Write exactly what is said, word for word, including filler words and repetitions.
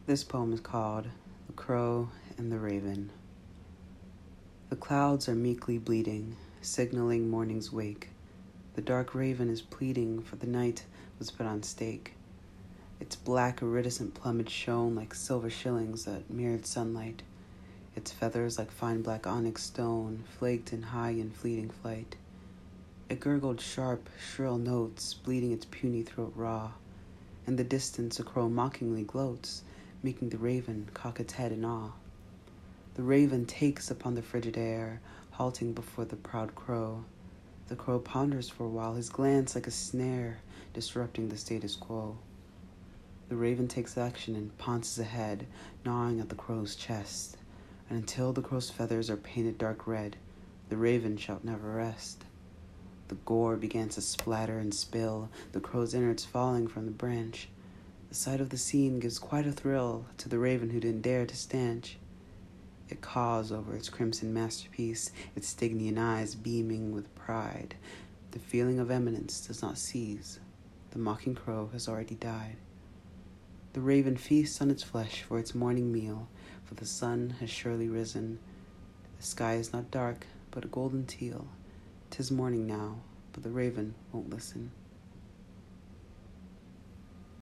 This poem is called The Crow and the Raven. The clouds are meekly bleeding, signaling morning's wake. The dark raven is pleading, for the night was put on stake. Its black iridescent plumage shone like silver shillings that mirrored sunlight. Its feathers, like fine black onyx stone, flaked in high and fleeting flight. It gurgled sharp, shrill notes, bleeding its puny throat raw. In the distance, a crow mockingly gloats, making the raven cock its head in awe. The raven takes upon the frigid air, halting before the proud crow. The crow ponders for a while, his glance like a snare, disrupting the status quo. The raven takes action and pounces ahead, gnawing at the crow's chest. And until the crow's feathers are painted dark red, the raven shall never rest. The gore begins to splatter and spill, the crow's innards falling from the branch. The sight of the scene gives quite a thrill to the raven who didn't dare to stanch. It caws over its crimson masterpiece, its Stygian eyes beaming with pride. The feeling of eminence does not cease. The mocking crow has already died. The raven feasts on its flesh for its morning meal, for the sun has surely risen. The sky is not dark, but a golden teal. 'Tis morning now, but the raven won't listen.